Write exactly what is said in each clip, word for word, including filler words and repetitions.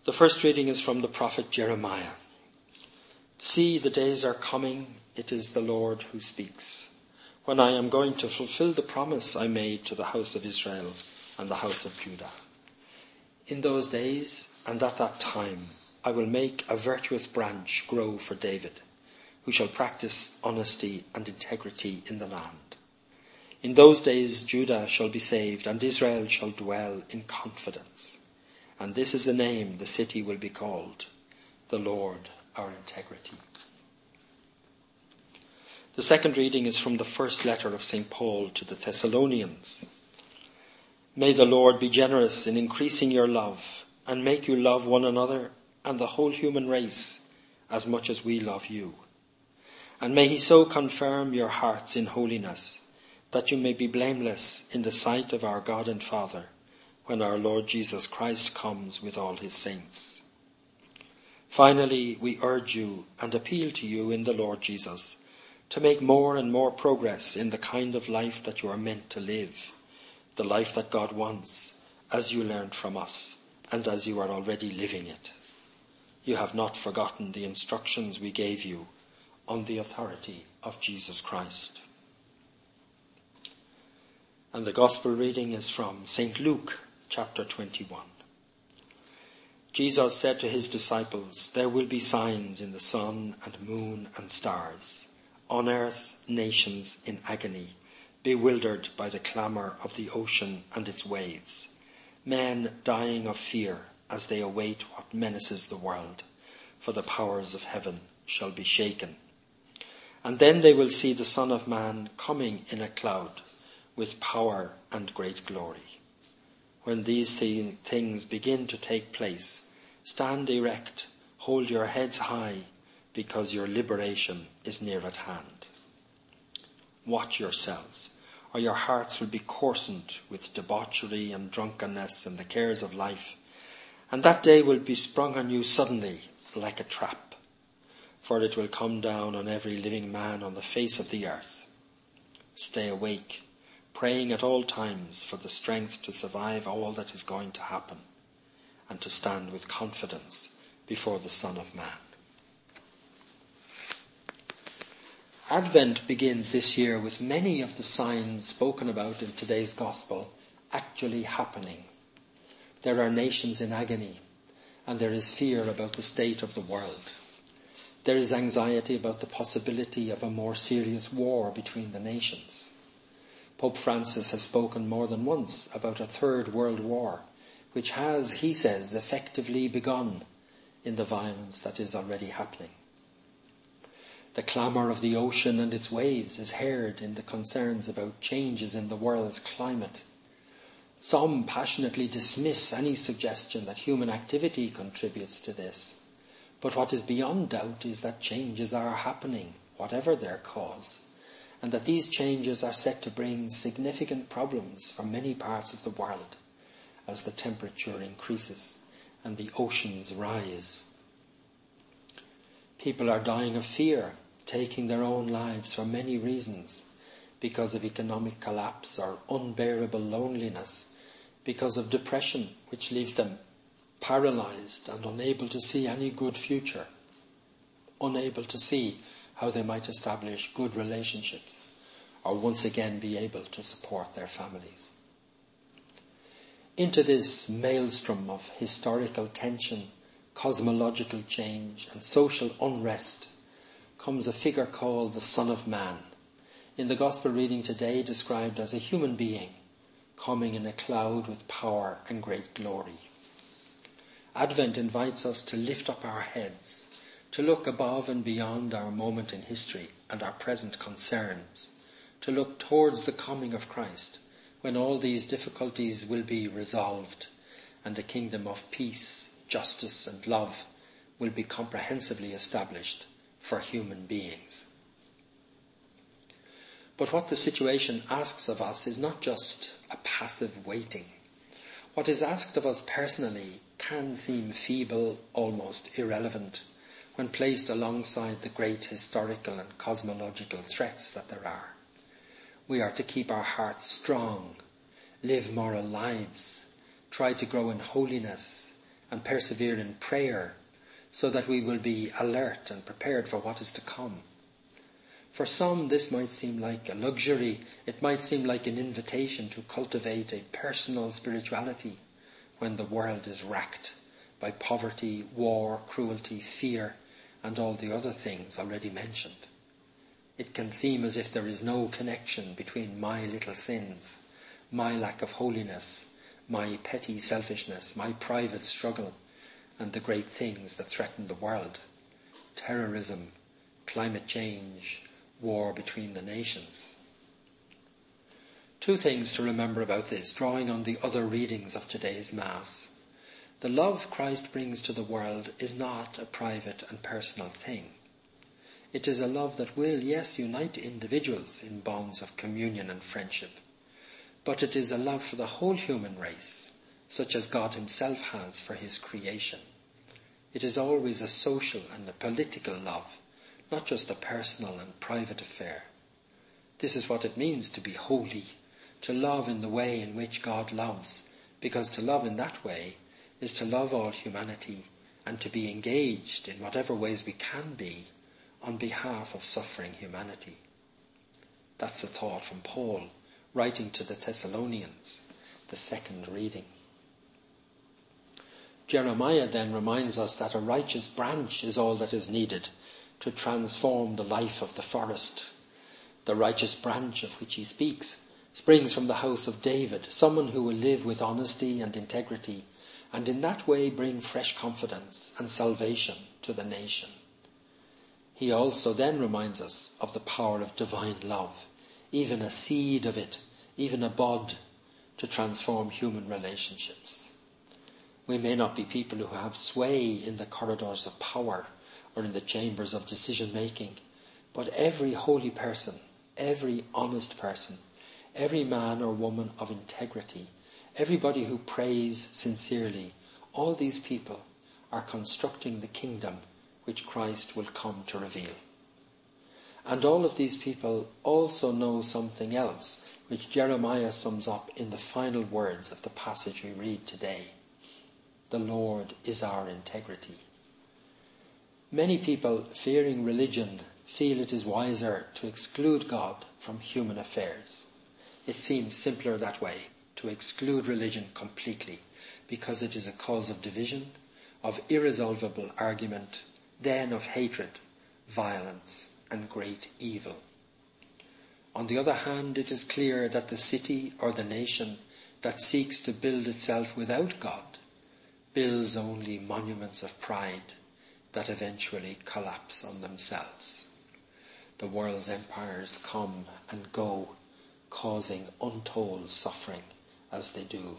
The first reading is from the prophet Jeremiah. See, the days are coming, it is the Lord who speaks, when I am going to fulfill the promise I made to the house of Israel and the house of Judah. In those days and at that time, I will make a virtuous branch grow for David, who shall practice honesty and integrity in the land. In those days Judah shall be saved, and Israel shall dwell in confidence. And this is the name the city will be called, the Lord our integrity. The second reading is from the first letter of Saint Paul to the Thessalonians. May the Lord be generous in increasing your love, and make you love one another and the whole human race as much as we love you. And may he so confirm your hearts in holiness, that you may be blameless in the sight of our God and Father, when our Lord Jesus Christ comes with all his saints. Finally, we urge you and appeal to you in the Lord Jesus to make more and more progress in the kind of life that you are meant to live, the life that God wants, as you learned from us and as you are already living it. You have not forgotten the instructions we gave you on the authority of Jesus Christ. And the Gospel reading is from Saint Luke, chapter twenty-one. Jesus said to his disciples, there will be signs in the sun and moon and stars. On earth, nations in agony, bewildered by the clamour of the ocean and its waves. Men dying of fear as they await what menaces the world, for the powers of heaven shall be shaken. And then they will see the Son of Man coming in a cloud, with power and great glory. When these th- things begin to take place, stand erect, hold your heads high, because your liberation is near at hand. Watch yourselves, or your hearts will be coarsened with debauchery and drunkenness and the cares of life, and that day will be sprung on you suddenly like a trap, for it will come down on every living man on the face of the earth. Stay awake, praying at all times for the strength to survive all that is going to happen, and to stand with confidence before the Son of Man. Advent begins this year with many of the signs spoken about in today's Gospel actually happening. There are nations in agony, and there is fear about the state of the world. There is anxiety about the possibility of a more serious war between the nations. Pope Francis has spoken more than once about a third world war, which has, he says, effectively begun in the violence that is already happening. The clamour of the ocean and its waves is heard in the concerns about changes in the world's climate. Some passionately dismiss any suggestion that human activity contributes to this. But what is beyond doubt is that changes are happening, whatever their cause, and that these changes are set to bring significant problems for many parts of the world as the temperature increases and the oceans rise. People are dying of fear, taking their own lives for many reasons, because of economic collapse or unbearable loneliness, because of depression which leaves them paralysed and unable to see any good future, unable to see how they might establish good relationships or once again be able to support their families. Into this maelstrom of historical tension, cosmological change and social unrest comes a figure called the Son of Man, in the Gospel reading today described as a human being coming in a cloud with power and great glory. Advent invites us to lift up our heads, to look above and beyond our moment in history and our present concerns, to look towards the coming of Christ, when all these difficulties will be resolved and the kingdom of peace, justice and love will be comprehensively established for human beings. But what the situation asks of us is not just a passive waiting. What is asked of us personally can seem feeble, almost irrelevant, when placed alongside the great historical and cosmological threats that there are. We are to keep our hearts strong, live moral lives, try to grow in holiness, and persevere in prayer so that we will be alert and prepared for what is to come. For some, this might seem like a luxury. It might seem like an invitation to cultivate a personal spirituality when the world is racked by poverty, war, cruelty, fear, and all the other things already mentioned. It can seem as if there is no connection between my little sins, my lack of holiness, my petty selfishness, my private struggle, and the great things that threaten the world: terrorism, climate change, war between the nations. Two things to remember about this, drawing on the other readings of today's Mass. The love Christ brings to the world is not a private and personal thing. It is a love that will, yes, unite individuals in bonds of communion and friendship, but it is a love for the whole human race, such as God himself has for his creation. It is always a social and a political love, not just a personal and private affair. This is what it means to be holy, to love in the way in which God loves, because to love in that way is to love all humanity and to be engaged in whatever ways we can be on behalf of suffering humanity. That's a thought from Paul, writing to the Thessalonians, the second reading. Jeremiah then reminds us that a righteous branch is all that is needed to transform the life of the forest. The righteous branch of which he speaks springs from the house of David, someone who will live with honesty and integrity, and in that way bring fresh confidence and salvation to the nation. He also then reminds us of the power of divine love, even a seed of it, even a bud, to transform human relationships. We may not be people who have sway in the corridors of power or in the chambers of decision-making, but every holy person, every honest person, every man or woman of integrity, everybody who prays sincerely, all these people are constructing the kingdom which Christ will come to reveal. And all of these people also know something else, which Jeremiah sums up in the final words of the passage we read today. The Lord is our integrity. Many people, fearing religion, feel it is wiser to exclude God from human affairs. It seems simpler that way, to exclude religion completely, because it is a cause of division, of irresolvable argument, then of hatred, violence, and great evil. On the other hand, it is clear that the city or the nation that seeks to build itself without God builds only monuments of pride that eventually collapse on themselves. The world's empires come and go, causing untold suffering as they do.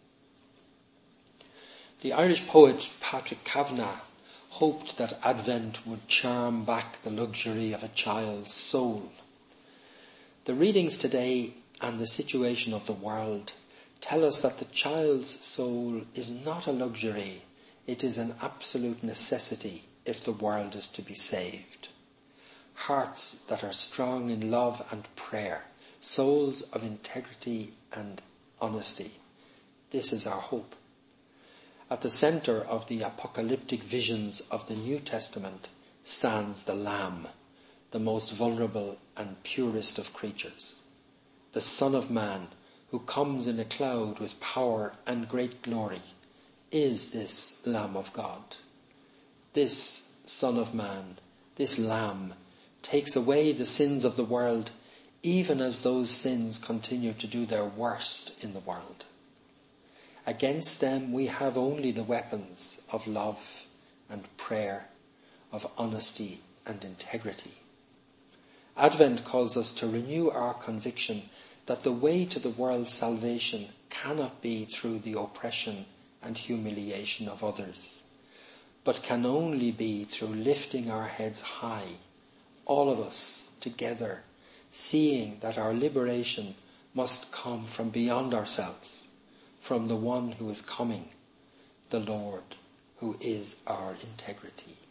The Irish poet Patrick Kavanagh hoped that Advent would charm back the luxury of a child's soul. The readings today and the situation of the world tell us that the child's soul is not a luxury, it is an absolute necessity if the world is to be saved. Hearts that are strong in love and prayer, souls of integrity and honesty. This is our hope. At the centre of the apocalyptic visions of the New Testament stands the Lamb, the most vulnerable and purest of creatures, the Son of Man, who comes in a cloud with power and great glory, is this Lamb of God. This Son of Man, this Lamb, takes away the sins of the world, even as those sins continue to do their worst in the world. Against them we have only the weapons of love and prayer, of honesty and integrity. Advent calls us to renew our conviction that the way to the world's salvation cannot be through the oppression and humiliation of others, but can only be through lifting our heads high, all of us together, seeing that our liberation must come from beyond ourselves, from the one who is coming, the Lord, who is our integrity.